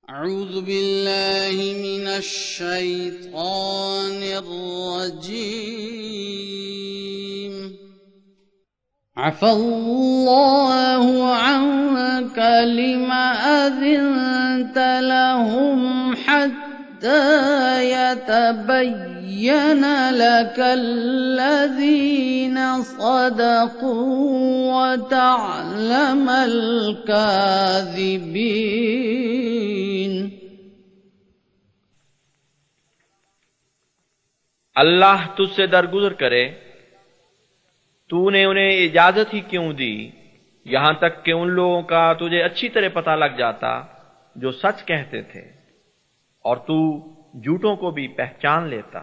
أعوذ بالله من الشيطان الرجيم عفى الله عنك لم أذنت لهم حتى يتبين لك الذين صدقوا وتعلم الكاذبين। अल्लाह तुझसे दरगुजर करे, तूने उन्हें इजाजत ही क्यों दी, यहां तक कि उन लोगों का तुझे अच्छी तरह पता लग जाता जो सच कहते थे, और तू झूठों को भी पहचान लेता।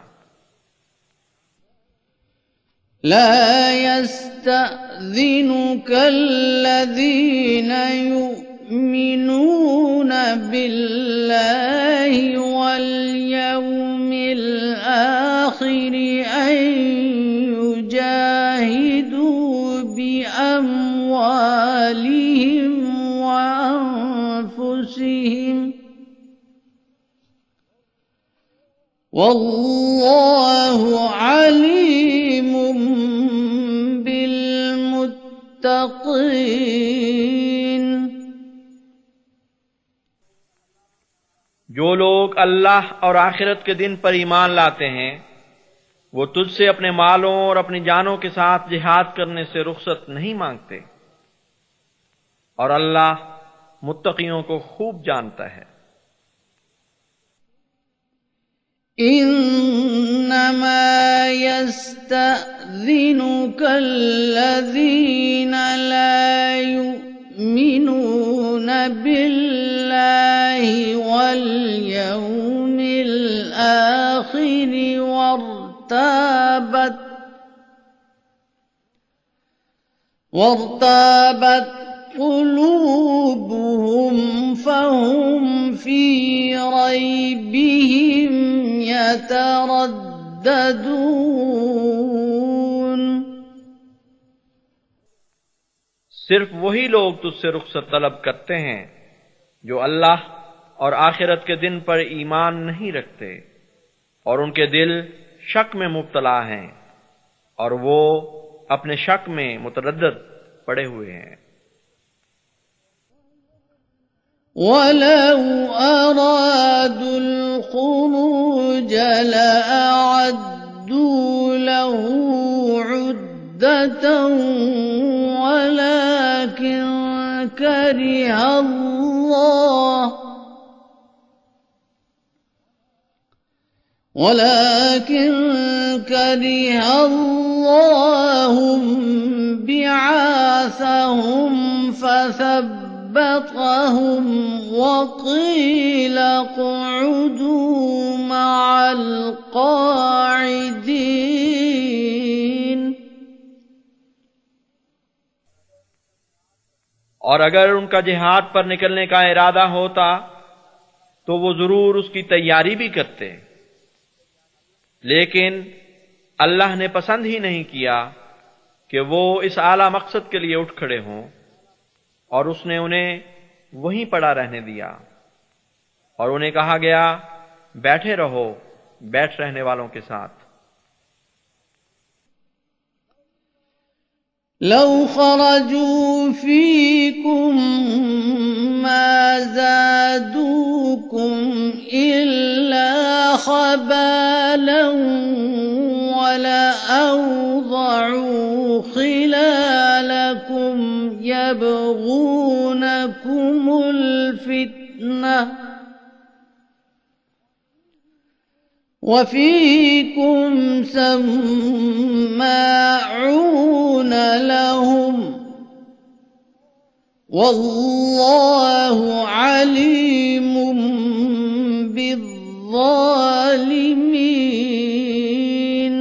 لا يستأذنك الذين يؤمنون بالله واليوم الآخر أن يجاهدوا بأموالهم وأنفسهم والله عليم بالمتقين। जो लोग अल्लाह और आखिरत के दिन पर ईमान लाते हैं, वो तुझसे अपने मालों और अपनी जानों के साथ जिहाद करने से रुखसत नहीं मांगते, और अल्लाह मुत्तकियों को खूब जानता है। إنما يستأذنك الذين لا يؤمنون بالله واليوم الآخر وارتابت قلوبهم فهم في ريبهم يترددون। सिर्फ वही लोग तुझसे रुखसत तलब करते हैं जो अल्लाह और आखिरत के दिन पर ईमान नहीं रखते और उनके दिल शक में मुब्तला हैं, और वो अपने शक में मुतरद्दिद पड़े हुए हैं। वलौ अरादु الخروج لأعدوا له عدة ولكن كره الله بعاثهم فثبطهم وقيل اقعدوا مع القاعدين। और अगर उनका जिहाद पर निकलने का इरादा होता तो वो जरूर उसकी तैयारी भी करते, लेकिन अल्लाह ने पसंद ही नहीं किया कि वो इस आला मकसद के लिए उठ खड़े हों, और उसने उन्हें वहीं पड़ा रहने दिया, और उन्हें कहा गया बैठे रहो बैठ रहने वालों के साथ। لو خرجوا فيكم ما زادوكم إلا خبالا ولأوضعوا خلالكم يبغونكم الفتنة وفيكم سماعون لهم والله عليم بالظالمين।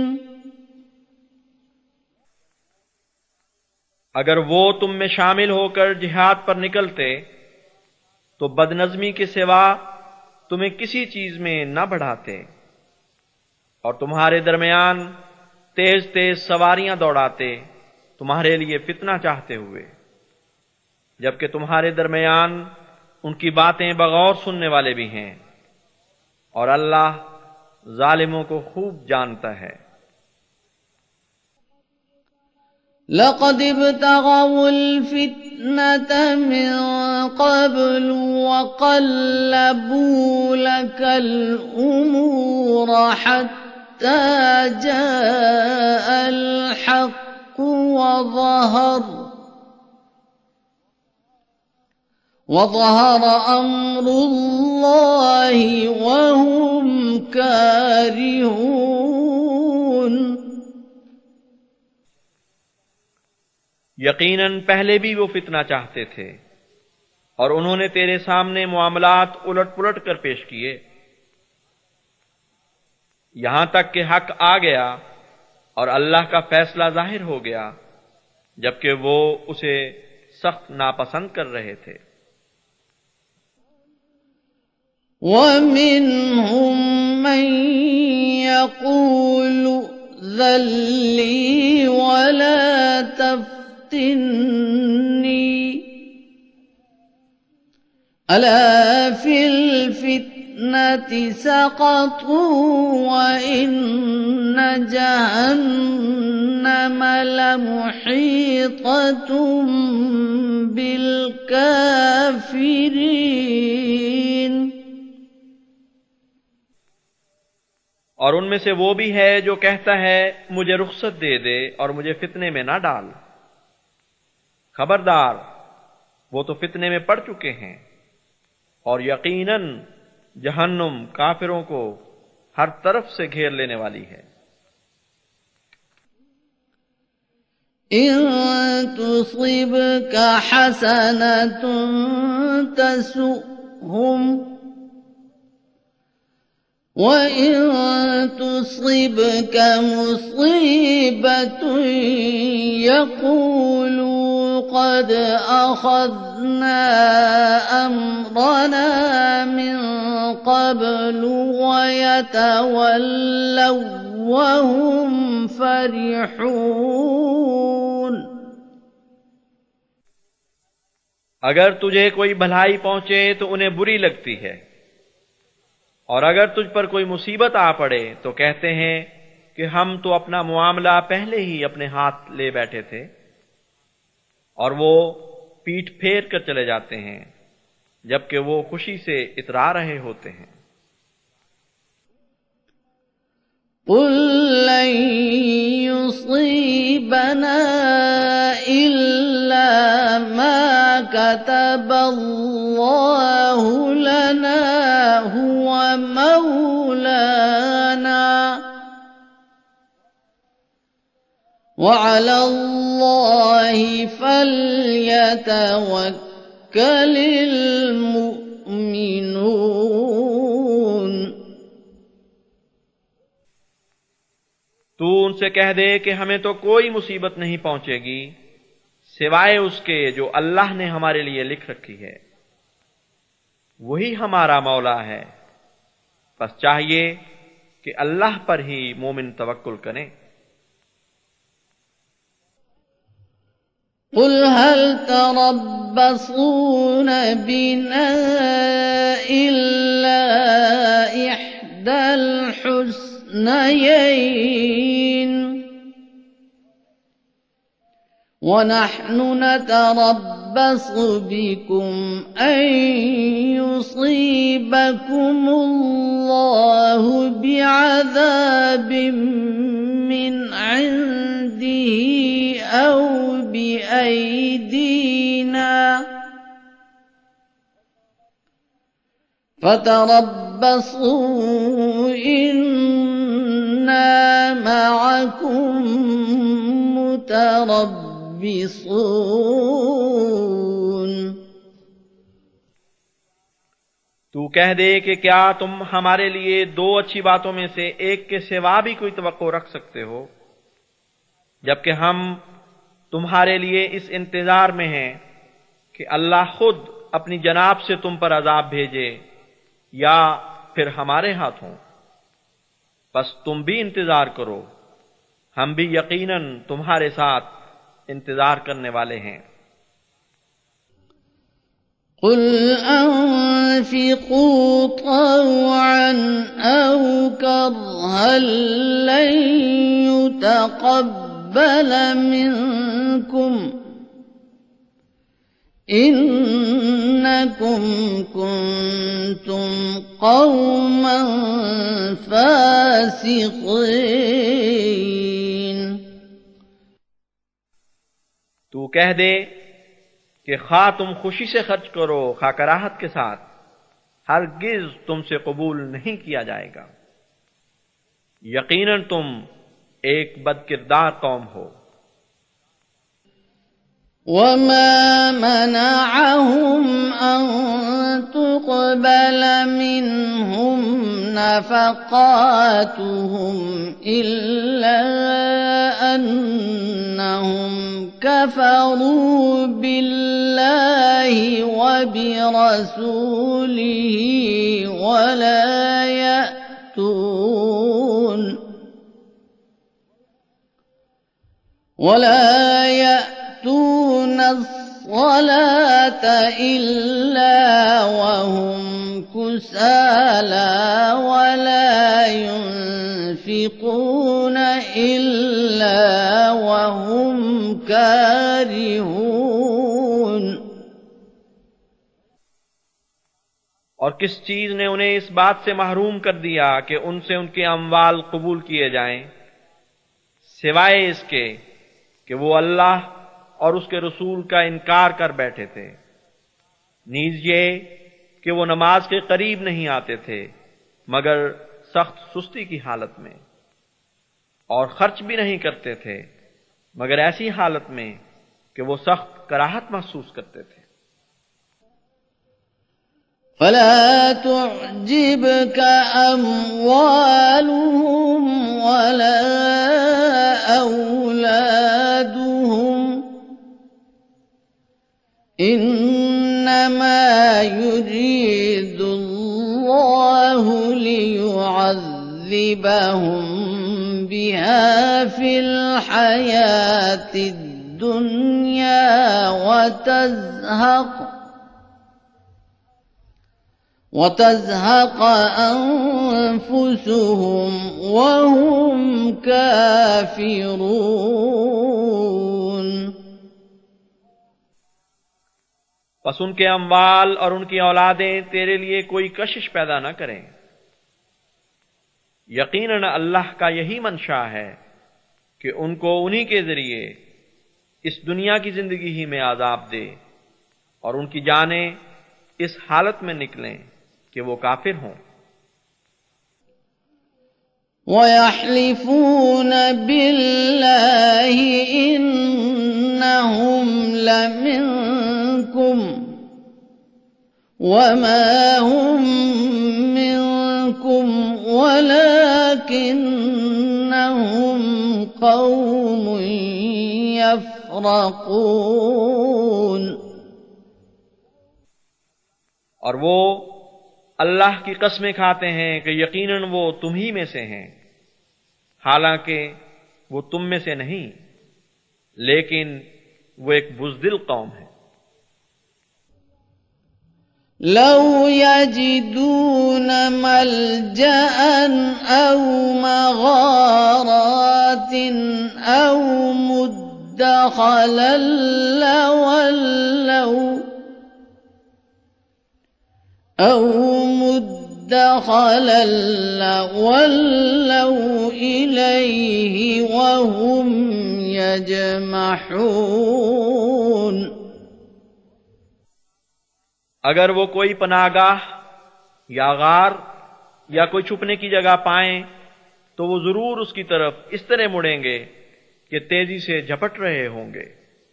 अगर वो तुम में शामिल होकर जिहाद पर निकलते तो बदनज़मी के सिवा तुम्हें किसी चीज में न बढ़ाते, और तुम्हारे दरमियान तेज तेज सवारियां दौड़ाते तुम्हारे लिए फितना चाहते हुए, जबकि तुम्हारे दरमियान उनकी बातें बगौर सुनने वाले भी हैं, और अल्लाह जालिमों को खूब जानता है। लक़द इब्तग़ौल फ़ित्नत मिन क़ब्लु वक़ल्लबू लकल उमूर हत्ता जाअल हक़्क़ु वज़हर अम्रुल्लाहि वहुम कारिहून। यकीनन पहले भी वो फितना चाहते थे और उन्होंने तेरे सामने मामलात उलट पुलट कर पेश किए, यहां तक कि हक आ गया और अल्लाह का फैसला जाहिर हो गया, जबकि वो उसे सख्त नापसंद कर रहे थे। वमिनहुम मन यक़ूलु ज़ल्ली वला तफ्तिन्नी अला फिल फित्नति सक़तू व इन्न जहन्नम लमुहीततुम बिल काफ़िरीन। और उनमें से वो भी है जो कहता है मुझे रुख्सत दे दे और मुझे फितने में ना डाल। खबरदार, वो तो फितने में पड़ चुके हैं, और यकीनन जहन्नुम काफिरों को हर तरफ से घेर लेने वाली है। इन तुसिबका हसनतुन तसुहुम वइन तुसिबका मुसीबतुन यक़ूलू क़द अख़ज़ना अम्रना मिन क़ब्लु वयतवल्लव वहुम फ़रिहून। अगर तुझे कोई भलाई पहुंचे तो उन्हें बुरी लगती है, और अगर तुझ पर कोई मुसीबत आ पड़े तो कहते हैं कि हम तो अपना मामला पहले ही अपने हाथ ले बैठे थे, और वो पीठ फेर कर चले जाते हैं जबकि वो खुशी से इतरा रहे होते हैं। कुल लन युसीबना इल्ला मा कतबल्लाहु लना हुवा मौलाना वअलल्लाहि फल्यतवक्कलिल मुमिनून। तू उनसे कह दे कि हमें तो कोई मुसीबत नहीं पहुंचेगी सिवाय उसके जो अल्लाह ने हमारे लिए लिख रखी है, वही हमारा मौला है। बस चाहिए कि अल्लाह पर ही मोमिन तवक्कुल करें। कुल हल तरब्बसून बिना इल्ला इह्दल हुस्नयैन वनहनु नतरब्बसु बिकुम अन युसीबकुमुल्लाहु बिअज़ाबिम मिन इंदिही औ बिअयदीना फतरब्बसू इन्ना मअकुम मुतरब्बिसून। तू कह दे कि क्या तुम हमारे लिए दो अच्छी बातों में से एक के सिवा भी कोई तवक्को रख सकते हो, जबकि हम तुम्हारे लिए इस इंतजार में हैं कि अल्लाह खुद अपनी जनाब से तुम पर अजाब भेजे या फिर हमारे हाथों। बस तुम भी इंतजार करो, हम भी यकीनन तुम्हारे साथ इंतजार करने वाले हैं। قل أنفقوا طوعا أو كرها لن يتقبل منكم إنكم كنتم قوما فاسقين तू कह दे कि खा तुम खुशी से खर्च करो खा कराहत के साथ, हरगिज तुमसे कबूल नहीं किया जाएगा। यकीनन तुम एक बदकिरदार कौम हो। وما منعهم أن تقبل منهم نفقاتهم إلا أنهم كفروا بالله وبرسوله ولا يأتون الصلاة إلا وهم كسالى ولا ينفقون إلا وهم كارهون। और किस चीज ने उन्हें इस बात से महरूम कर दिया कि उनसे उनके अमवाल कबूल किए जाएं, सिवाय इसके कि वो अल्लाह और उसके रसूल का इनकार कर बैठे थे, नीज ये कि वो नमाज के करीब नहीं आते थे मगर सख्त सुस्ती की हालत में, और खर्च भी नहीं करते थे मगर ऐसी हालत में कि वो सख्त कराहत महसूस करते थे। فلا تعجبك أموالهم ولا أولادهم إنما يريد الله ليعذبهم بها في الحياة الدنيا وتزهق أنفسهم وهم كافرون। बस उनके अमवाल और उनकी औलादें तेरे लिए कोई कशिश पैदा न करें। यकीनन अल्लाह का यही मंशा है कि उनको उन्हीं के जरिए इस दुनिया की जिंदगी ही में आजाब दे और उनकी जानें इस हालत में निकलें कि वो काफिर हों। وَيَحْلِفُونَ بِاللَّهِ إِنَّهُمْ لَمِنكُمْ وَمَا هُمْ مِنكُمْ وَلَكِنَّهُمْ قَوْمٌ يَفْرَقُونَ। और वो अल्लाह की कसमें खाते हैं कि यकीनन वो तुम ही में से हैं, हालांकि वो तुम में से नहीं, लेकिन वो एक बुज़दिल कौम है। لو يجدون ملجأ أو مغارات أو مدخلا لولوا إليه وهم يجمحون। अगर वो कोई पनागाह या गार या कोई छुपने की जगह पाएं तो वो जरूर उसकी तरफ इस तरह मुड़ेंगे कि तेजी से झपट रहे होंगे।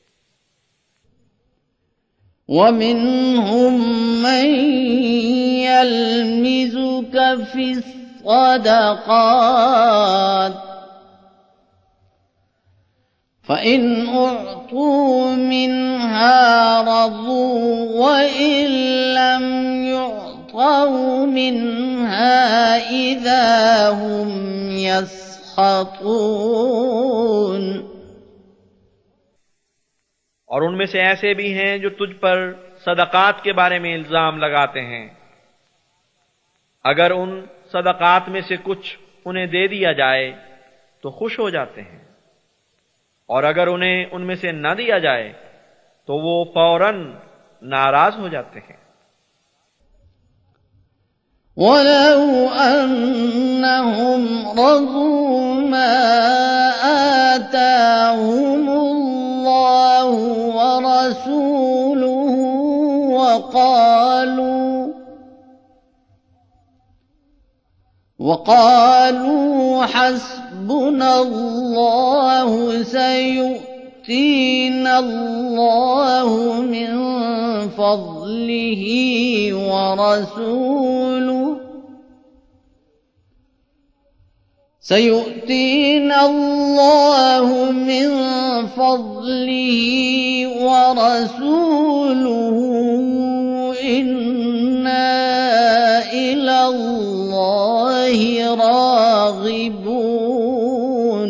وَمِنْهُمْ مَنْ يَلْمِزُكَ فِي الصَّدَقَاتِ فَإِنْ أُعْطُوا مِنْهَا رَضُوا وَإِنْ لَمْ يُعْطَوْا مِنْهَا إِذَا هُمْ يَسْخَطُونَ। और उनमें से ऐसे भी हैं जो तुझ पर सदकात के बारे में इल्जाम लगाते हैं। अगर उन सदकात में से कुछ उन्हें दे दिया जाए तो खुश हो जाते हैं, और अगर उन्हें उनमें से न दिया जाए तो वो फौरन नाराज हो जाते हैं। वलौ अन्नहुम रज़ू मा आताहुमुल्लाहु व रसूलुहु वक़ालू हस्बुनल्लाहु सयु'तीनल्लाहु मिन फ़ज़लिही व रसूलुहु सयु'तीनल्लाहु मिन फ़ज़लिही व रसूलुहु इन्ना इलल्लाहि राग़िबून।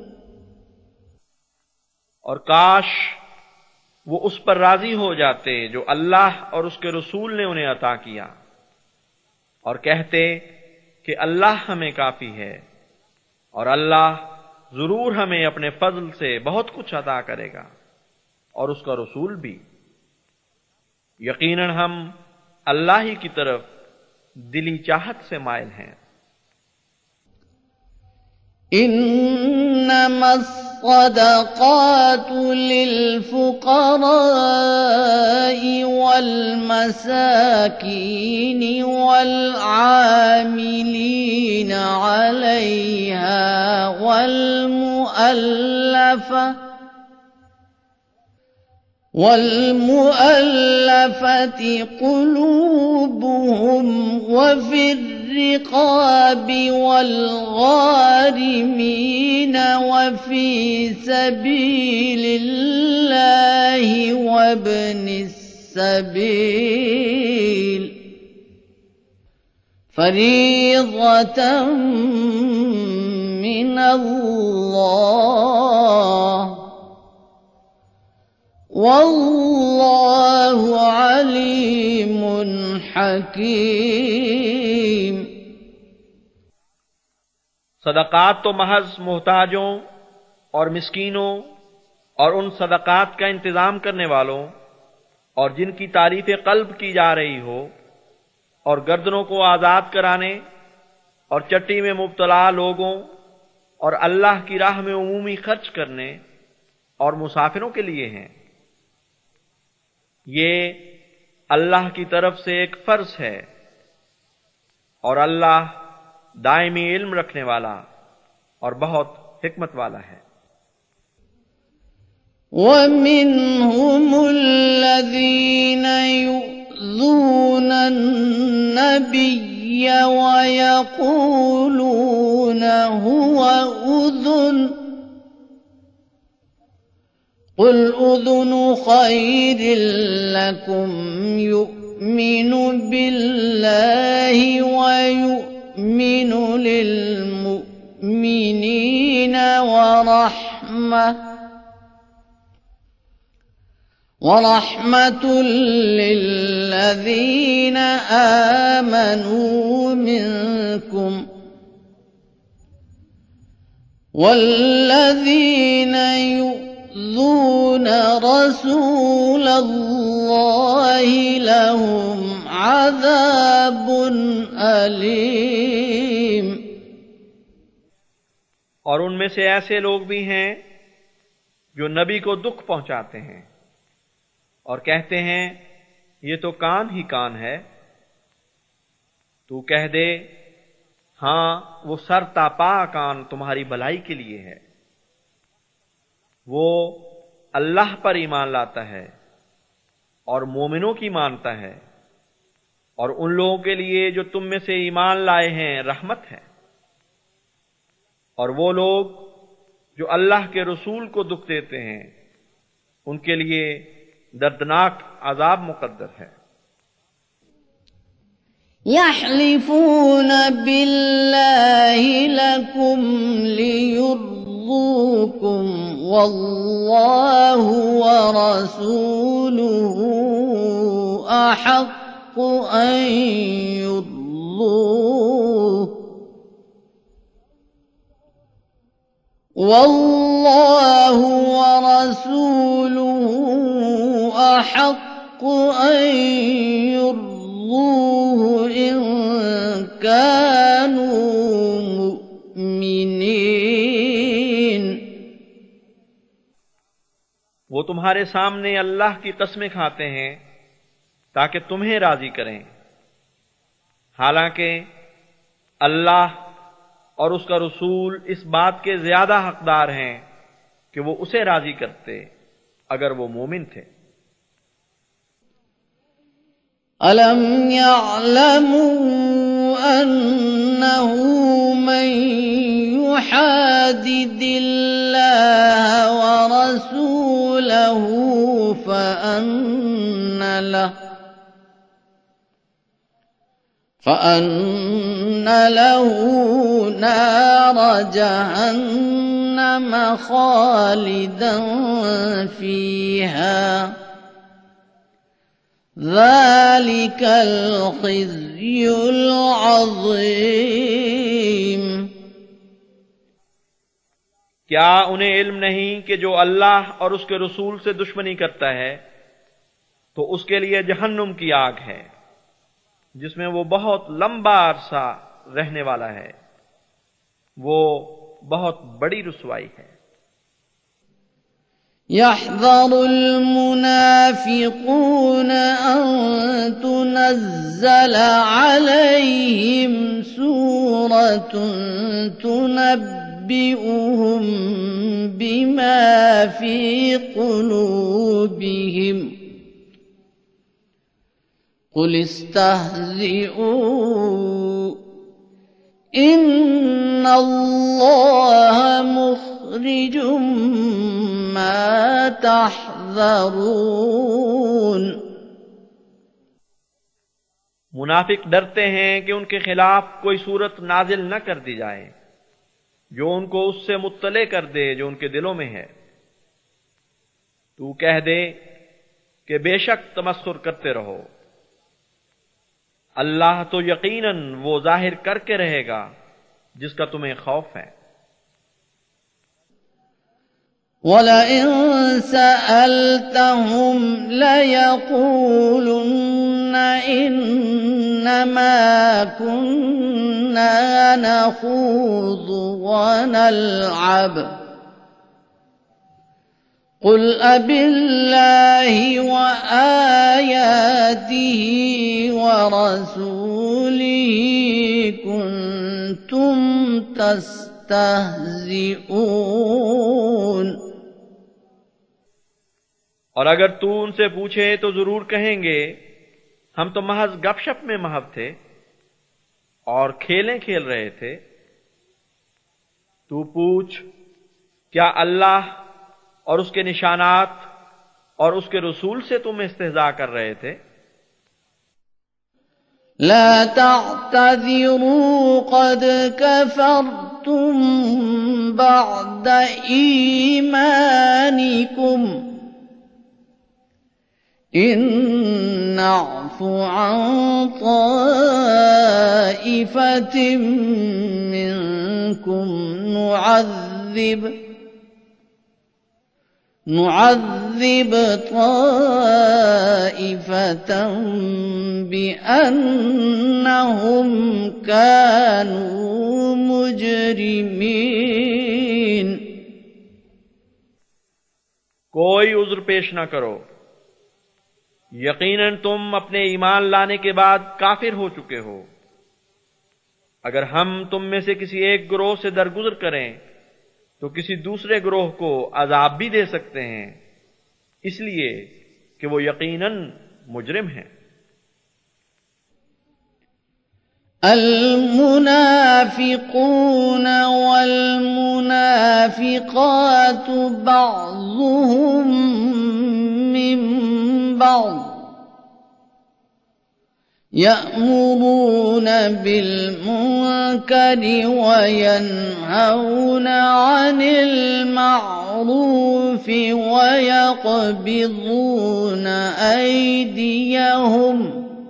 और काश वो उस पर राजी हो जाते जो अल्लाह और उसके रसूल ने उन्हें अता किया, और कहते कि अल्लाह हमें काफी है और अल्लाह जरूर हमें अपने फजल से बहुत कुछ अता करेगा और उसका रसूल भी। यकीनन हम अल्लाह ही की तरफ दिली चाहत से माइल हैं। इन्नमस्सदक़ातु लिलफुक़राइ वल्मसाकीनि वल्आमिलीना अलैहा والمؤلفة قلوبهم وفي الرقاب والغارمين وفي سبيل الله وابن السبيل فريضة من الله वल्लाहु अलीमुन हकीम। सदकात तो महज मोहताजों और मिस्कीनों और उन सदकात का इंतजाम करने वालों और जिनकी तारीफ कल्ब की जा रही हो, और गर्दनों को आजाद कराने और चट्टी में मुब्तला लोगों और अल्लाह की राह में उमूमी खर्च करने और मुसाफिरों के लिए हैं। ये अल्लाह की तरफ से एक फर्ज है, और अल्लाह दायमी इल्म रखने वाला और बहुत हिकमत वाला है। वमिन्हुमुल्लज़ीन यु'ज़ूना अन्नबिय्य वयक़ूलूना हुवा उज़ुन قل أذن خير لكم يؤمن بالله ويؤمن للمؤمنين ورحمة للذين آمنوا منكم والذين يؤذون رسول الله لهم عذاب أليم। और उनमें से ऐसे लोग भी हैं जो नबी को दुख पहुंचाते हैं और कहते हैं ये तो कान ही कान है। तू कह दे हां, वो सरतापा कान तुम्हारी भलाई के लिए है। वो अल्लाह पर ईमान लाता है और मोमिनों की मानता है, और उन लोगों के लिए जो तुम में से ईमान लाए हैं रहमत है। और वो लोग जो अल्लाह के रसूल को दुख देते हैं उनके लिए दर्दनाक अजाब मुकद्दर है। यहलिफून बिल्लाहि लकुम लियुर्दूकुम वल्लाहु व रसूलुहु أحق أن يرضوه والله ورسوله أحق أن يرضوه إن كانوا مؤمنين। वो तुम्हारे सामने अल्लाह की कस्में खाते हैं ताकि तुम्हें राजी करें, हालांकि अल्लाह और उसका रसूल इस बात के ज्यादा हकदार हैं कि वो उसे राजी करते अगर वो मोमिन थे। अलम यअलमू अन्नहु मन युहादिदिल्लाह व रसूलहु فأن له نار جهنم خالدا فيها ذلك الخزي العظيم। क्या उन्हें इल्म नहीं कि जो अल्लाह और उसके रसूल से दुश्मनी करता है तो उसके लिए जहन्नुम की आग है जिसमें वो बहुत लंबा अरसा रहने वाला है, वो बहुत बड़ी रुसवाई है। यहज़रुल मुनाफिकून अन तुनज़्ज़ल अलैहिम सूरतुन तुनब्बिउहुम बिमा फी क़ुलूबिहिम क़ुल इस्तहज़िऊ इन्नल्लाह मुख़रिजुम मा तहज़रून। मुनाफिक डरते हैं कि उनके खिलाफ कोई सूरत नाजिल न कर दी जाए जो उनको उससे मुत्तले कर दे जो उनके दिलों में है। तू कह दे कि बेशक तमस्खुर करते रहो, अल्लाह तो यकीनन वो जाहिर करके रहेगा जिसका तुम्हें खौफ है। वलइन सअल्तहुम लयक़ूलुन्न इन्नमा कुन्ना नख़ूज़ु व नल्अब क़ुल अबिल्लाहि व आयातिहि व रसूलिहि कुन्तुम तस्तहज़िऊन। और अगर तू उनसे पूछे तो जरूर कहेंगे हम तो महज गपशप में महव थे और खेलें खेल रहे थे। तू पूछ क्या अल्लाह और उसके निशानात और उसके रसूल से तुम इस्तेहज़ा कर रहे थे? ला तअतज़िरू क़द कफ़रतुम बअद ईमानिकुम इन नअफ़ु अन ताइफ़तिम मिनकुम नुअज़्ज़िब ताइफ़तन बिअन्नहुम कानू मुजरिमीन। कोई उज़्र पेश न करो, यकीनन तुम अपने ईमान लाने के बाद काफिर हो चुके हो। अगर हम तुम में से किसी एक गिरोह से दरगुजर करें तो किसी दूसरे गिरोह को अजाब भी दे सकते हैं, इसलिए कि वो यकीनन मुजरिम हैं। المنافقون والمنافقات بعضهم من بعض يأمرون بالمنكر وينهون عن المعروف ويقبضون أيديهم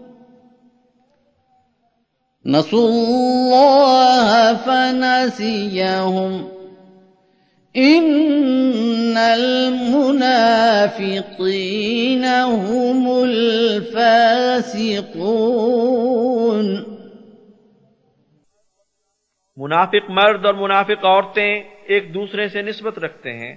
نسوا الله فنسيهم إن المنافقين هم الفاسقون मुनाफिक मर्द और मुनाफिक औरतें एक दूसरे से निस्बत रखते हैं।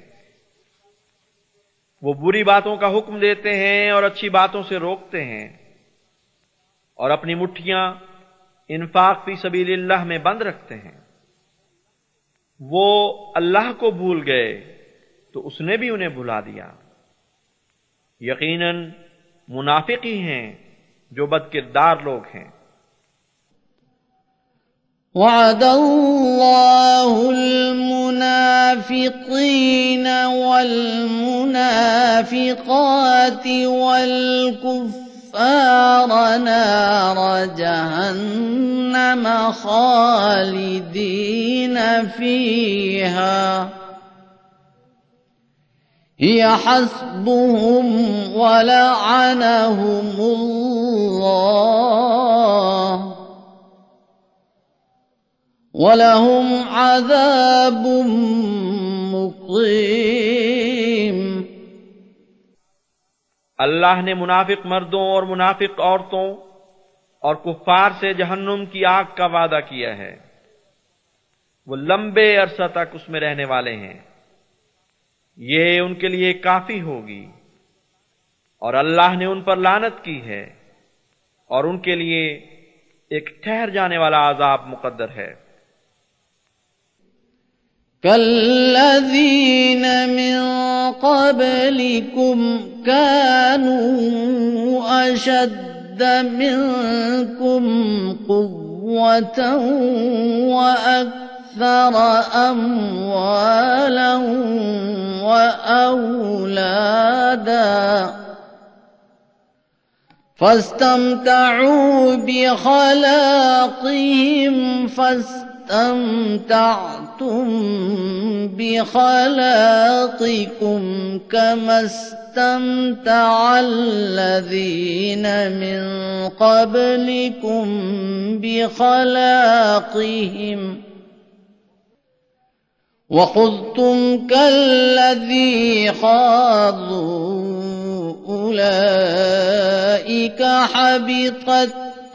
वो बुरी बातों का हुक्म देते हैं और अच्छी बातों से रोकते हैं और अपनी मुट्ठियां इन्फाक फी सबीलिल्लाह में बंद रखते हैं। वो अल्लाह को भूल गए तो उसने भी उन्हें भुला दिया। यकीनन मुनाफिक ही हैं जो बदकिरदार लोग हैं। वअद अल्लाहु المنافقين والمنافقات والكفار نار جهنم خالدين فيها هي حسبهم ولعنهم الله वलहुम अज़ाबुम मुक़ीम। अल्लाह ने मुनाफिक मर्दों और मुनाफिक औरतों और कुफ्फार से जहन्नुम की आग का वादा किया है। वो लंबे अरसा तक उसमें रहने वाले हैं। ये उनके लिए काफी होगी और अल्लाह ने उन पर लानत की है और उनके लिए एक ठहर जाने वाला अज़ाब मुक़द्दर है। कल्लज़ीन मिन क़ब्लिकुम कानू अशद्द मिनकुम क़ुव्वतन व अक्सर अम्वालन व औलादा फस्तमतऊ बिखलाक़िहिम फस्तमतअतुम बिखलाक़िकुम कमस्तमतअल्लज़ीन मिन क़ब्लिकुम बिखलाक़िहिम वख़ुज़्तुम कल्लज़ी ख़ाज़ू उलाइक हबितत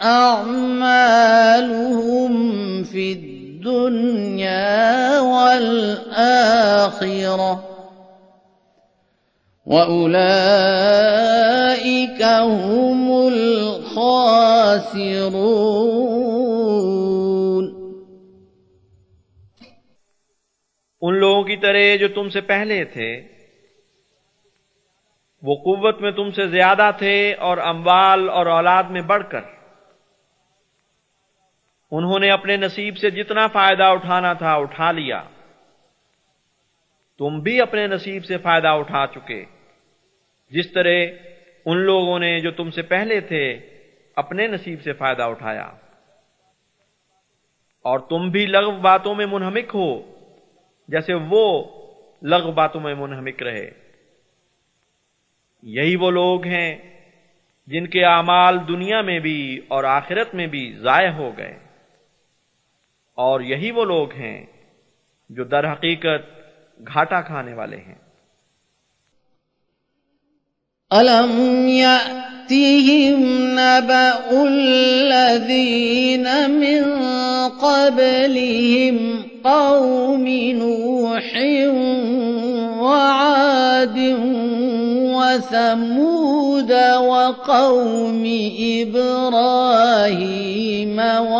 अअमालुहुम फिद्दुन्या वल आखिरह व उलाइक हुमुल खासिरून। उन लोगों की तरह जो तुमसे पहले थे, वो कुव्वत में तुमसे ज्यादा थे और अम्वाल और औलाद में बढ़कर। उन्होंने अपने नसीब से जितना फायदा उठाना था उठा लिया। तुम भी अपने नसीब से फायदा उठा चुके, जिस तरह उन लोगों ने जो तुमसे पहले थे अपने नसीब से फायदा उठाया। और तुम भी लग़्व बातों में मुनहमिक हो जैसे वो लग़्व बातों में मुनहमिक रहे। यही वो लोग हैं जिनके आमाल दुनिया में भी और आखिरत में भी ज़ाय हो गए, और यही वो लोग हैं जो दर हकीकत घाटा खाने वाले हैं। अलम यअतिहिम नबउल्लज़ीन मिन क़ब्लिहिम क़ौमि नूहिन व आदिन व समूद व क़ौमि इब्राहीम व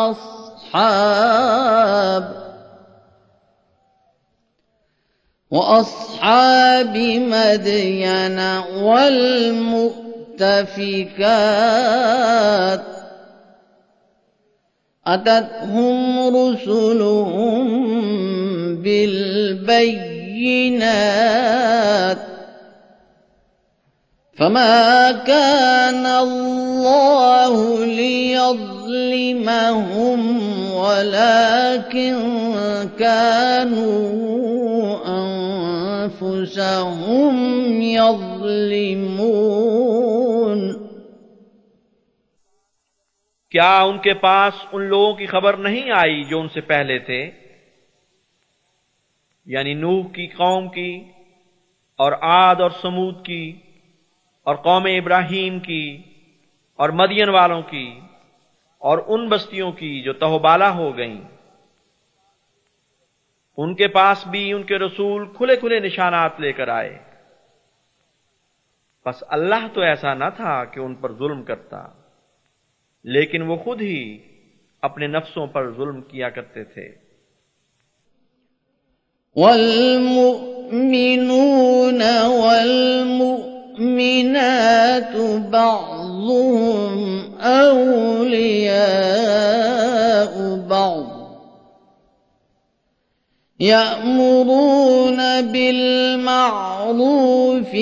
وأصحاب مدين والمؤتفكات أتتهم رسلهم بالبينات فما كان الله ليظلمهم ولكن كانوا أنفسهم أنفسهم يظلمون क्या उनके पास उन लोगों की खबर नहीं आई जो उनसे पहले थे, यानी नूह की कौम की और आद और समूद की और कौम इब्राहीम की और मदियन वालों की और उन बस्तियों की जो तहबाला हो गईं। उनके पास भी उनके रसूल खुले खुले निशानात लेकर आए, बस अल्लाह तो ऐसा न था कि उन पर जुल्म करता, लेकिन वो खुद ही अपने नफ्सों पर जुल्म किया करते थे। वल्मुमिनून वल्मुमिनात बअज़ुहुम औलियाउ बअज़ यअमुरून बिलमअरूफ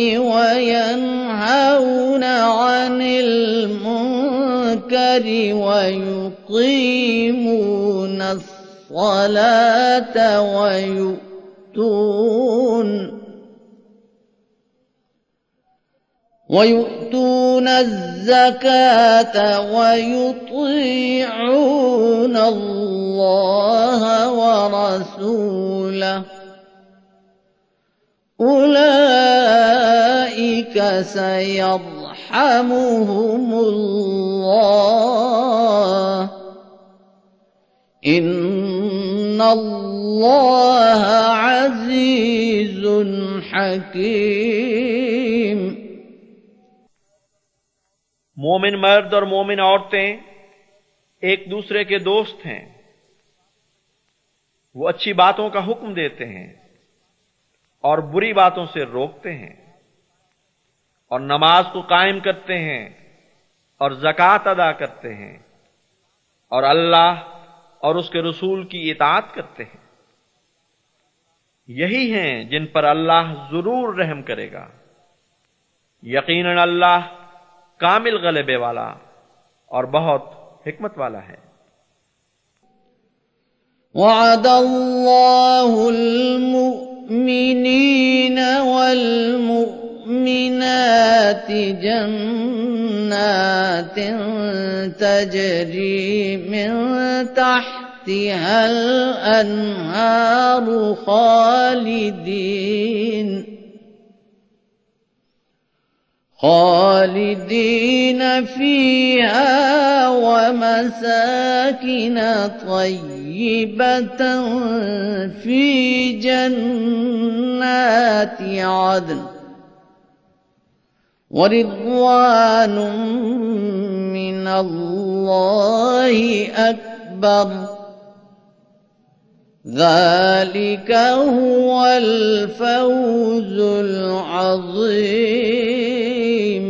वयनहौन अनिल मुनकर वयुक़ीमून अस्सलात ويؤتون الزكاة ويطيعون الله ورسوله أولئك سيرحمهم الله إن الله عزيز حكيم मोमिन मर्द और मोमिन औरतें एक दूसरे के दोस्त हैं। वो अच्छी बातों का हुक्म देते हैं और बुरी बातों से रोकते हैं और नमाज को कायम करते हैं और ज़कात अदा करते हैं और अल्लाह और उसके रसूल की इताअत करते हैं। यही हैं जिन पर अल्लाह जरूर रहम करेगा। यकीनन अल्लाह कामिल गलबे वाला और बहुत हिकमत वाला है। वअदल्लाहुल मुमिनीन वल मुमिनाति जन्नातिन तजरी मिन तहतिहल अन्हारु खालिदीन फीहा वमसाकिन तय्यिबतन फी जन्नाति अदन वरिद्वानुम मिनल्लाहि अकबर ज़ालिक हुवल फौज़ुल अज़ीम।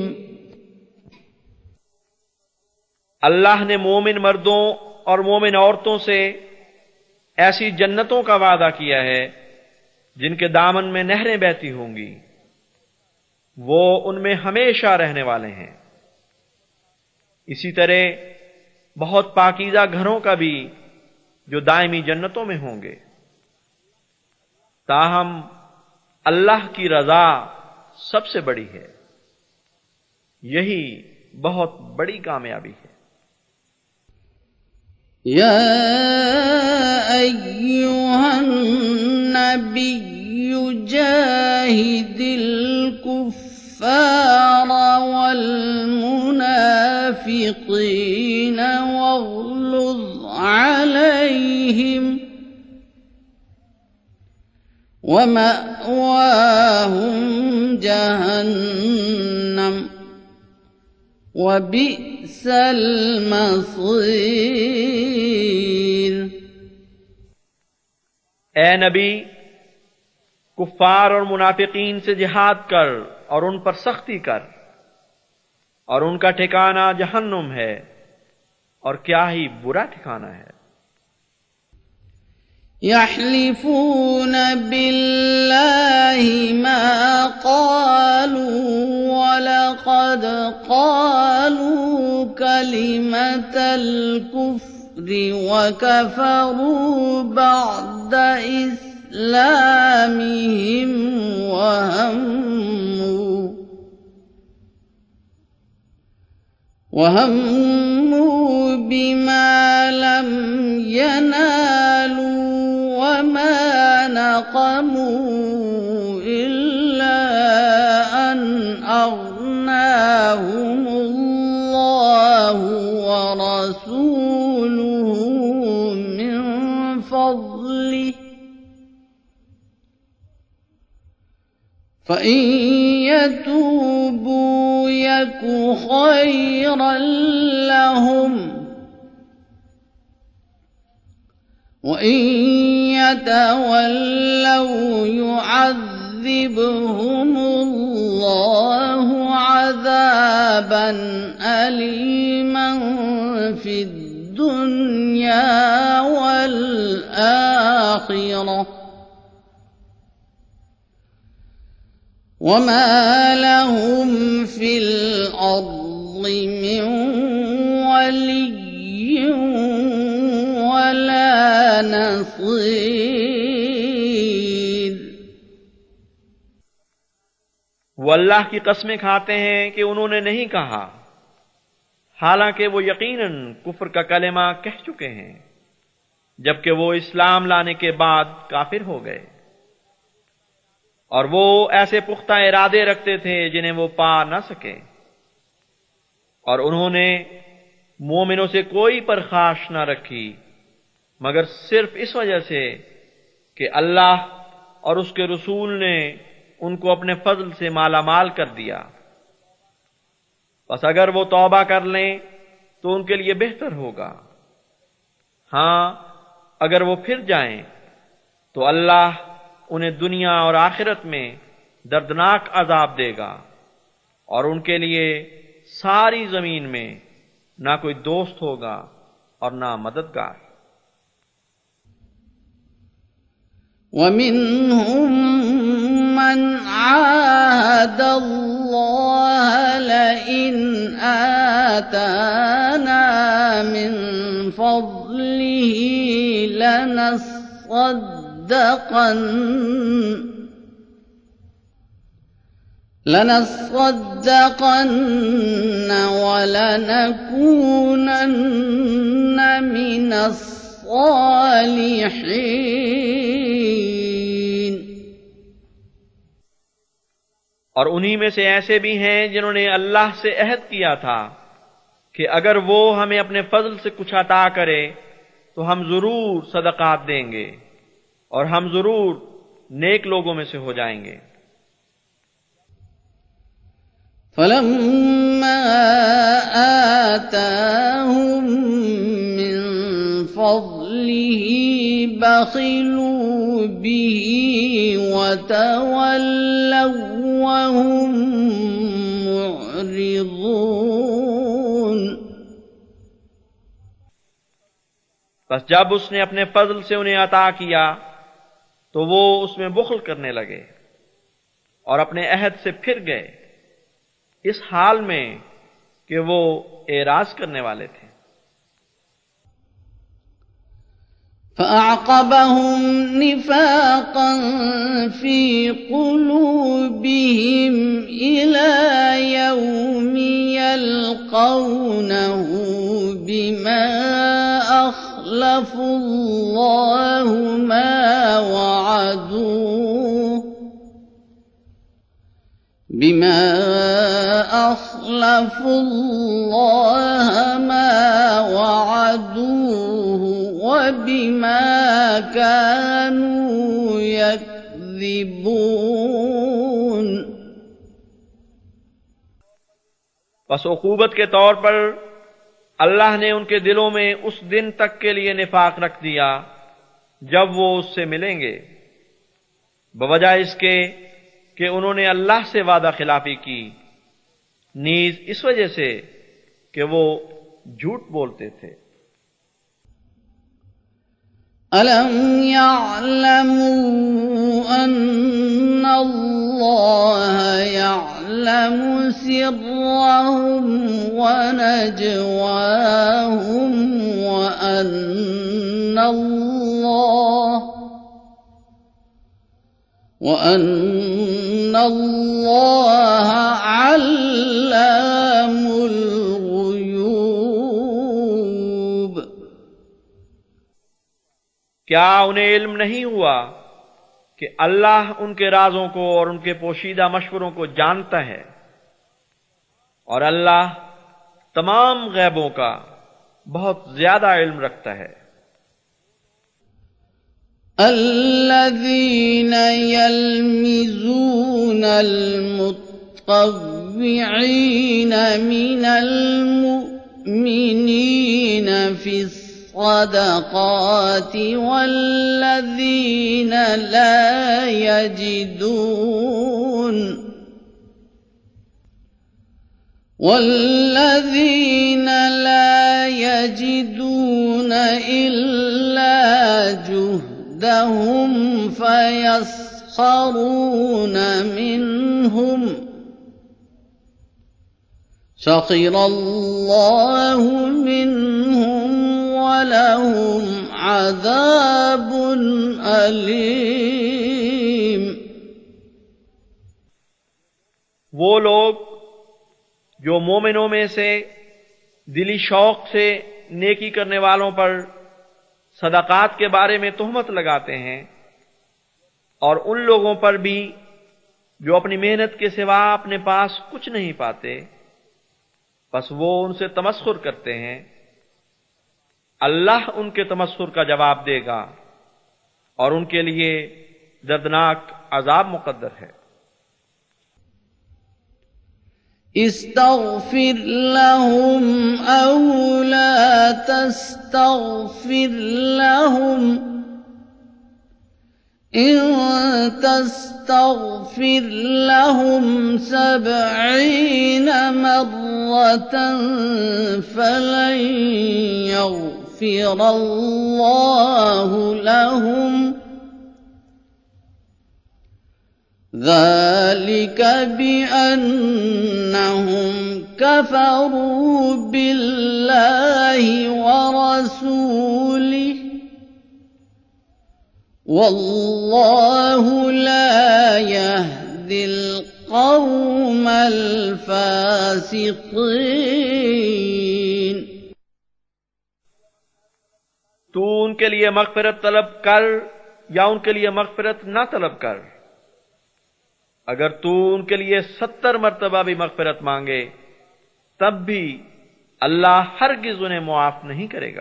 अल्लाह ने मोमिन मर्दों और मोमिन औरतों से ऐसी जन्नतों का वादा किया है जिनके दामन में नहरें बहती होंगी, वो उनमें हमेशा रहने वाले हैं। इसी तरह बहुत पाकीज़ा घरों का भी जो दायमी जन्नतों में होंगे। ताहम अल्लाह की रजा सबसे बड़ी है, यही बहुत बड़ी कामयाबी है। या अय्युहन नबिय्यु जाहिदिल कुफ्फार वल मुनाफिकीन वग़्लुज़ अलैहिम वमअवाहुम जहन्नम वबिअसल मसीर। ए नबी, कुफ्फार और मुनाफिकीन से जिहाद कर और उन पर सख्ती कर, और उनका ठिकाना जहन्नुम है, और क्या ही बुरा ठिकाना है। यहलिफून बिल्लाहि मा क़ालू वलक़द क़ालू कलिमतल कुफ्रि वकफ़रू बअद إسلامهم وهموا بما لم ينالوا وما نقموا إلا أن أغناهم الله ورسوله من فضله فإن يتوبوا يك خيرا لهم وإن يتولوا يعذبهم الله عذابا أليما في الدنيا والآخرة وما لهم في الأرض من ولي ولا نصير। वो अल्लाह की कस्में खाते हैं कि उन्होंने नहीं कहा, हालांकि वो यकीनन कुफ्र का कलेमा कह चुके हैं, जबकि वो इस्लाम लाने के बाद काफिर हो गए। और वो ऐसे पुख्ता इरादे रखते थे जिन्हें वो पा न सके, और उन्होंने मोमिनों से कोई परखाश न रखी मगर सिर्फ इस वजह से कि अल्लाह और उसके रसूल ने उनको अपने फजल से मालामाल कर दिया। बस अगर वो तौबा कर लें तो उनके लिए बेहतर होगा। हां, अगर वो फिर जाएं तो अल्लाह उन्हें दुनिया और आखिरत में दर्दनाक अजाब देगा, और उनके लिए सारी जमीन में ना कोई दोस्त होगा और ना मददगार। ومنهم من عاهد الله لئن آتانا من فضله لنصدقن ولنكونن من الصالحين। और उन्हीं में से ऐसे भी हैं जिन्होंने अल्लाह से अहद किया था कि अगर वो हमें अपने फजल से कुछ अता करे तो हम जरूर सदकात देंगे और हम जरूर नेक लोगों में से हो जाएंगे। فلما آتاهم من فضله بخلوا به وتولوا وهم معرضون। बस जब उसने अपने फजल से उन्हें अता किया तो वो उसमें बुखल करने लगे और अपने अहद से फिर गए, इस हाल में कि वो एराज करने वाले थे। فأعقبهم نفاقا في قلوبهم إلى يوم يلقونه بما أخلفوا الله ما وعدوه وبما كانوا يكذبون। बस उकूबत के तौर पर अल्लाह ने उनके दिलों में उस दिन तक के लिए निफाक रख दिया जब वो उससे मिलेंगे, बवजह इसके कि उन्होंने अल्लाह से वादा खिलाफी की, नीज इस वजह से कि वो झूठ बोलते थे। अलम यअलमू अन्ना अल्लाह यअलमु सिर्रहुम व नजवाहुम व अन्ना وأن الله علام الغيوب। क्या उन्हें इल्म नहीं हुआ कि अल्लाह उनके राजों को और उनके पोशीदा मशवरों को जानता है, और अल्लाह तमाम गैबों का बहुत ज्यादा इल्म रखता है। الذين يلمزون المطوعين من المؤمنين في الصدقات والذين لا يجدون إلا جهدهم فيسخرون منهم سخر الله منهم ولهم عذاب أليم। वो लोग जो मोमिनों में से दिली शौक से नेकी करने वालों पर सदाकात के बारे में तोहमत लगाते हैं, और उन लोगों पर भी जो अपनी मेहनत के सिवा अपने पास कुछ नहीं पाते, बस वो उनसे तमस्खुर करते हैं, अल्लाह उनके तमस्खुर का जवाब देगा और उनके लिए दर्दनाक अजाब मुकद्दर है। استغفر لهم أو لا تستغفر لهم إن تستغفر لهم 70 مرة فلن يغفر الله لهم ذلك بأنهم كفروا بالله ورسوله والله لا يهدي القوم الفاسقين। तू उनके लिए मग़फ़िरत तलब कर या उनके लिए मग़फ़िरत ना तलब कर, अगर तू उनके लिए 70 मर्तबा भी मग़फ़िरत मांगे तब भी अल्लाह हरगिज़ उन्हें मुआफ नहीं करेगा।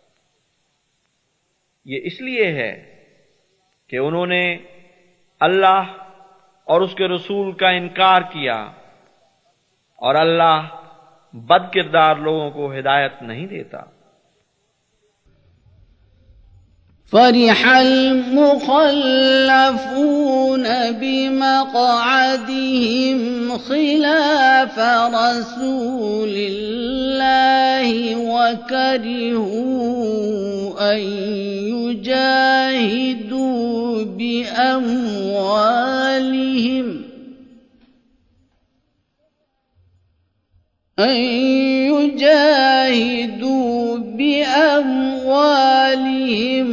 ये इसलिए है कि उन्होंने अल्लाह और उसके रसूल का इनकार किया, और अल्लाह बदकिरदार लोगों को हिदायत नहीं देता। فرح المخلفون بمقعدهم خلاف رسول الله وكرهوا أن يجاهدوا بأموالهم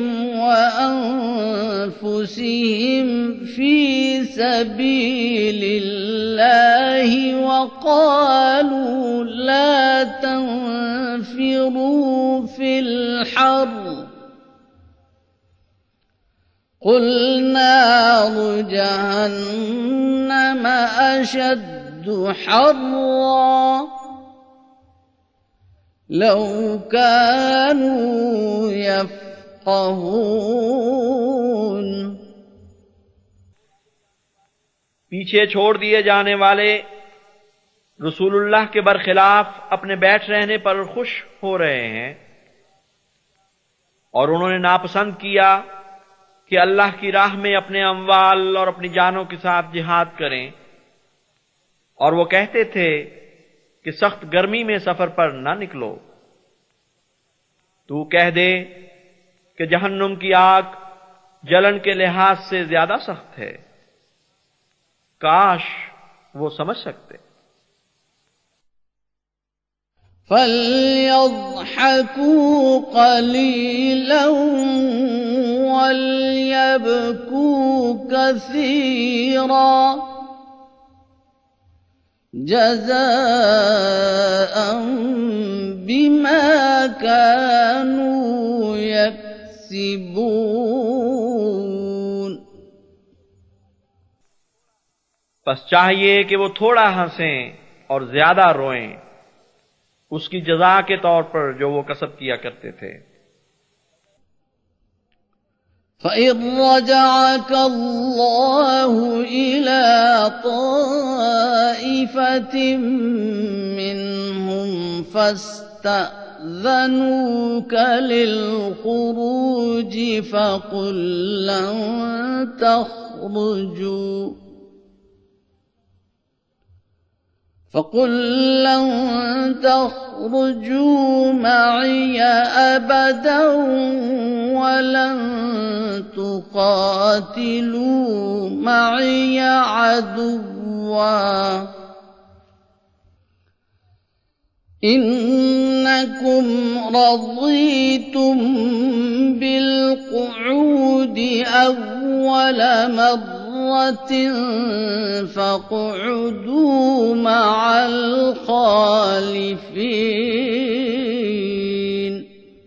وأنفسهم في سبيل الله وقالوا لا تنفروا في الحر قل نار جهنم أشد حرا لو كانوا يفقهون। पीछे छोड़ दिए जाने वाले रसूलुल्लाह के बरखिलाफ अपने बैठ रहने पर खुश हो रहे हैं, और उन्होंने नापसंद किया कि अल्लाह की राह में अपने अमवाल और अपनी जानों के साथ जिहाद करें, और वो कहते थे कि सख्त गर्मी में सफर पर ना निकलो। तू कह दे कि जहन्नुम की आग जलन के लिहाज से ज्यादा सख्त है, काश वो समझ सकते। فليضحكوا قليلا وليبكوا كثيرا جزاء بما كانوا يكسبون। बस चाहिए कि वो थोड़ा हंसें और ज्यादा रोएं उसकी जजा के तौर पर जो वो कसब किया करते थे। فإن رجعك الله إلى طائفة منهم فاستأذنوك للخروج فقل لن تخرجوا معي أبدا ولن تقاتلوا معي عدوا إنكم رضيتم بالقعود أول مرة فاقعدوا مع الخالفين।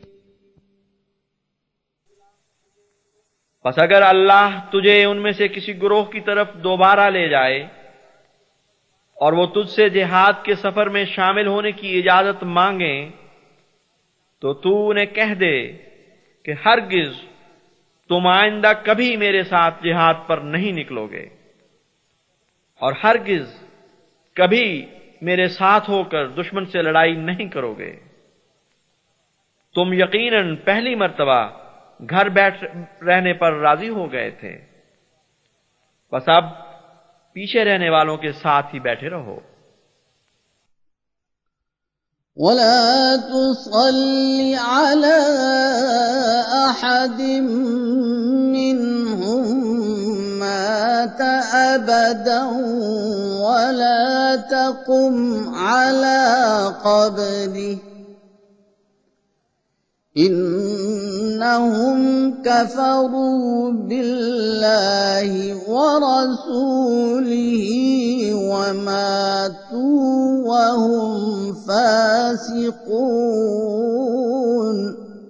बस अगर अल्लाह तुझे उनमें से किसी गुरोह की तरफ दोबारा ले जाए और वो तुझसे जिहाद के सफर में शामिल होने की इजाजत मांगे तो तू उन्हें कह दे कि हरगिज तुम आइंदा कभी मेरे साथ जिहाद पर नहीं निकलोगे और हरगिज कभी मेरे साथ होकर दुश्मन से लड़ाई नहीं करोगे। तुम यकीनन पहली मर्तबा घर बैठ रहने पर राजी हो गए थे, बस अब पीछे रहने वालों के साथ ही बैठे रहो। ولا تصل على أحد منهم مات أبدا ولا تقم على قبره إنهم كفروا بالله ورسوله وماتوا وهم فاسقون।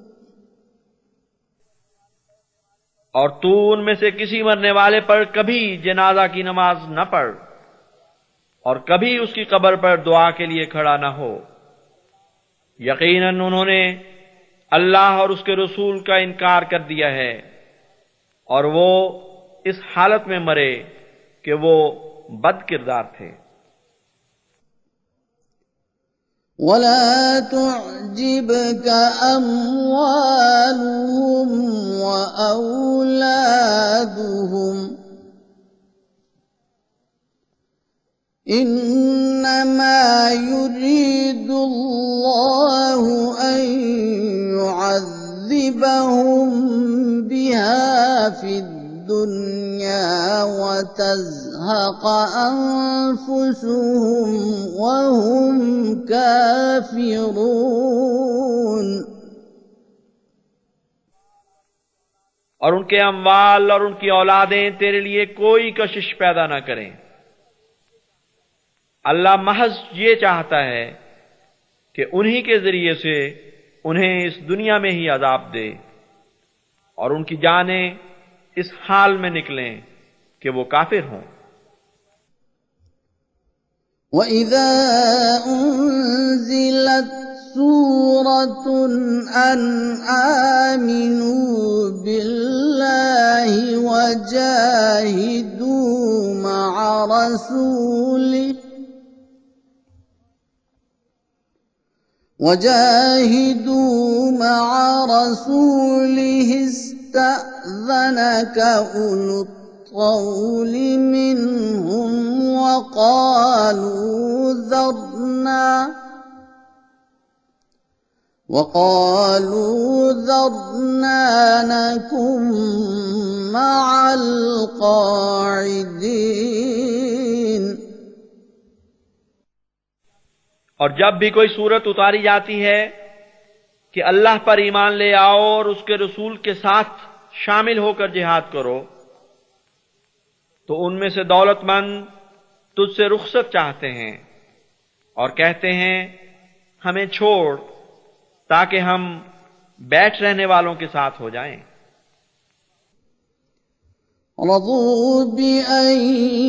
और तू उनमें से किसी मरने वाले पर कभी जनाजा की नमाज न पढ़ और कभी उसकी कब्र पर दुआ के लिए खड़ा न हो। यकीनन उन्होंने अल्लाह और उसके रसूल का इनकार कर दिया है और वो इस हालत में मरे कि वो बद किरदार थे। ولا تعجبك أموالهم وأولادهم إنما يريد الله أن يعذبهم بها في الدنيا وتزهق أنفسهم وهم كافرون। और उनके अमवाल और उनकी औलादें तेरे लिए कोई कशिश पैदा न करें। अल्लाह महज ये चाहता है कि उन्हीं के जरिए से उन्हें इस दुनिया में ही अजाब दे और उनकी जानें इस हाल में निकलें कि वो काफिर हों। وَإِذَا أُنزِلَتْ سُورَةٌ أَنْ آمِنُوا بِاللَّهِ وجاهدوا مع رسوله استأذنك أولو الطول منهم وقالوا ذرنا نكن مع القاعدين। और जब भी कोई सूरत उतारी जाती है कि अल्लाह पर ईमान ले आओ और उसके रसूल के साथ शामिल होकर जिहाद करो, तो उनमें से दौलतमंद तुझसे रुखसत चाहते हैं और कहते हैं हमें छोड़ ताकि हम बैठ रहने वालों के साथ हो जाएं। رضوا بأن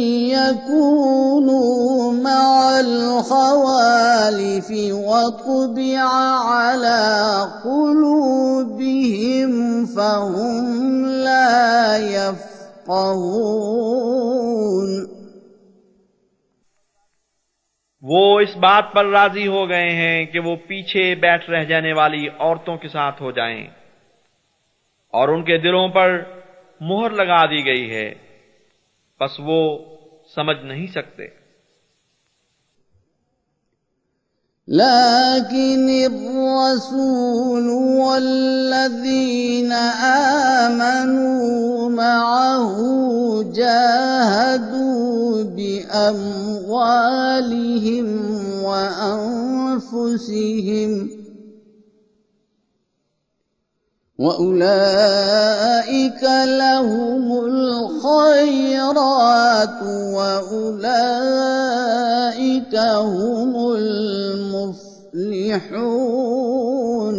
يكونوا مع الخوالف وطبع على قلوبهم فهم لا يفقهون। वो इस बात पर राजी हो गए हैं कि वो पीछे बैठ रह जाने वाली औरतों के साथ हो जाएं, और उनके दिलों पर मुहर लगा दी गई है, बस वो समझ नहीं सकते। لكن الرسول والذين آمنوا معه جاهدوا بأموالهم وأنفسهم وأولئك لهم الخيرات وأولئك هم المفلحون।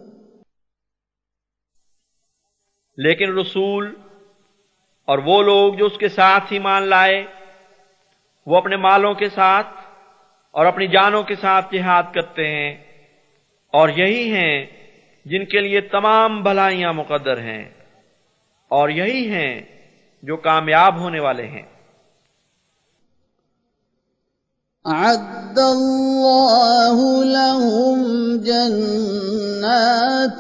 लेकिन रसूल और वो लोग जो उसके साथ ईमान लाए, वो अपने मालों के साथ और अपनी जानों के साथ जिहाद करते हैं, और यही हैं जिनके लिए तमाम भलाइयां मुकद्दर हैं, और यही हैं जो कामयाब होने वाले हैं। أعد الله لهم جنات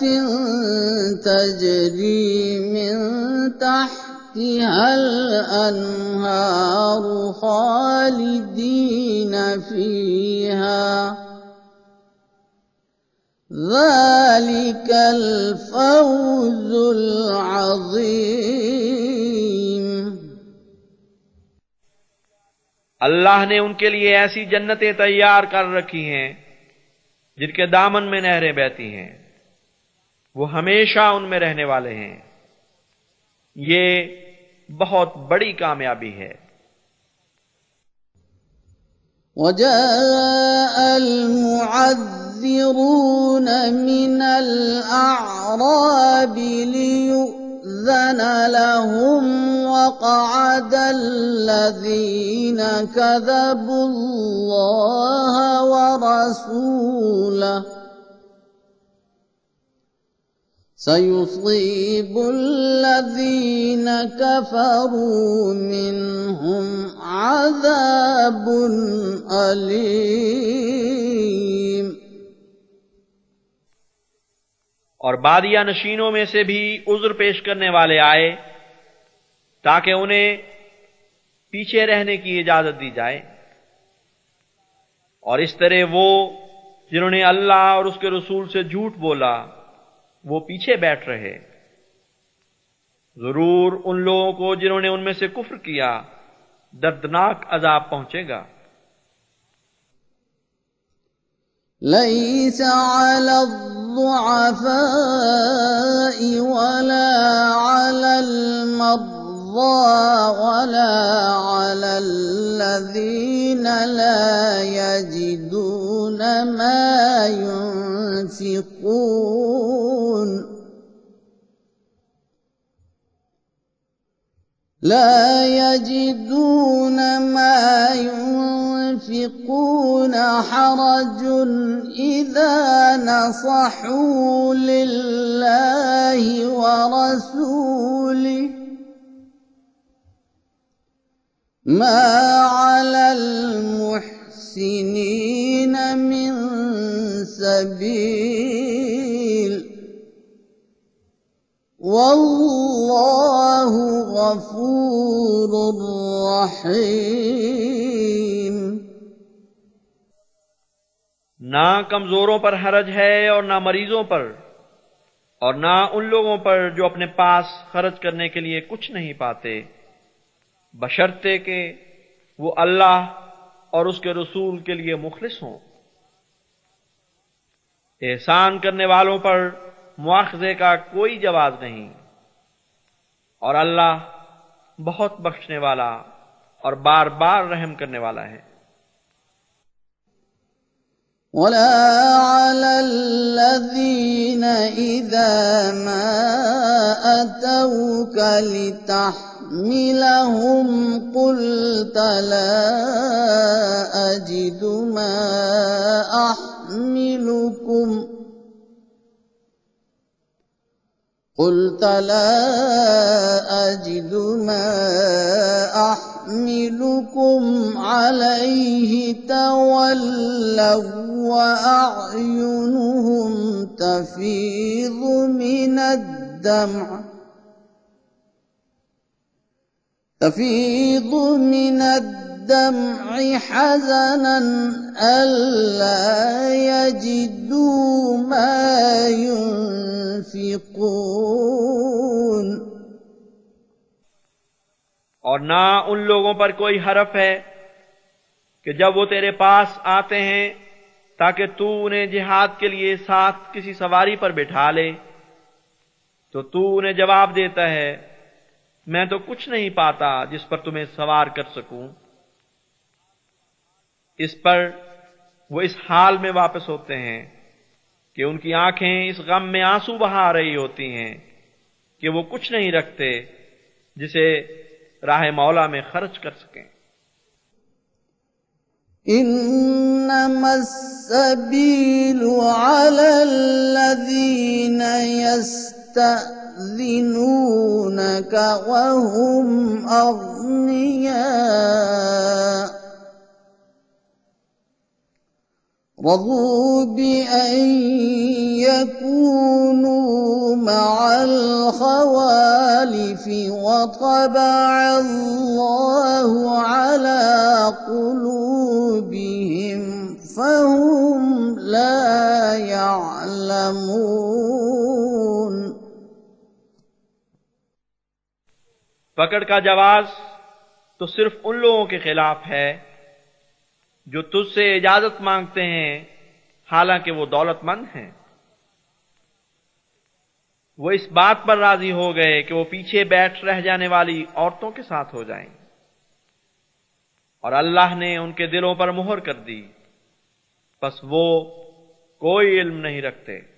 تجري من تحتها الأنهار خالدين فيها ذلك الفوز العظيم। अल्लाह ने उनके लिए ऐसी जन्नतें तैयार कर रखी हैं जिनके दामन में नहरें बहती हैं, वो हमेशा उनमें रहने वाले हैं। ये बहुत बड़ी कामयाबी है। وجاء المعذرون من الأعراب ليؤذن لهم وقعد الذين كذبوا الله ورسوله سيصيب الذين كفروا منهم عذاب أليم। और बादिया नशीनों में से भी उज़्र पेश करने वाले आए ताकि उन्हें पीछे रहने की इजाजत दी जाए, और इस तरह वो जिन्होंने अल्लाह और उसके रसूल से झूठ बोला वो पीछे बैठ रहे। जरूर उन लोगों को जिन्होंने उनमें से कुफ्र किया दर्दनाक अजाब पहुंचेगा। ليس على الضعفاء ولا على المرضى ولا على الذين لا يجدون ما ينفقون حرج إذا نصحوا لله ورسوله ما على المحسنين من سبيل والله غفور رحيم। ना कमजोरों पर हरज है और ना मरीजों पर और ना उन लोगों पर जो अपने पास खर्च करने के लिए कुछ नहीं पाते, बशर्ते के वो अल्लाह और उसके रसूल के लिए मुखलिस हों। एहसान करने वालों पर मुआखजे का कोई जवाब नहीं, और अल्लाह बहुत बख्शने वाला और बार बार रहम करने वाला है। वला अलल्लज़ीना इज़ा मा अतौका लितहमिलहुम क़ुल्ता ला अजिदु मा अहमिलुकुम قلت لا أجد ما أحملكم عليه تولوا وأعينهم تفيض من الدمع حزنا ألا يجدوا ما ينفقون। और ना उन लोगों पर कोई हरफ है कि जब वो तेरे पास आते हैं ताकि तू उन्हें जिहाद के लिए साथ किसी सवारी पर बिठा ले, तो तू उन्हें जवाब देता है, मैं तो कुछ नहीं पाता जिस पर तुम्हें सवार कर सकूं। इस पर वो इस हाल में वापस होते हैं कि उनकी आंखें इस गम में आंसू बहा रही होती हैं कि वो कुछ नहीं रखते जिसे राह मौला में खर्च कर सकें। इन्नमस्सबीलु अलल्लज़ीना यस्तअज़िनूनका वहुम अग़निया रज़ू बिअन यकूनू मअल ख़वालिफ़ि वतबअल्लाहु अला क़ुलूबिहिम फ़हुम ला यअलमून। पकड़ का जवाब तो सिर्फ उन लोगों के खिलाफ है जो तुझसे इजाजत मांगते हैं हालांकि वो दौलतमंद हैं। वो इस बात पर राजी हो गए कि वो पीछे बैठ रह जाने वाली औरतों के साथ हो जाएं, और अल्लाह ने उनके दिलों पर मुहर कर दी, बस वो कोई इल्म नहीं रखते।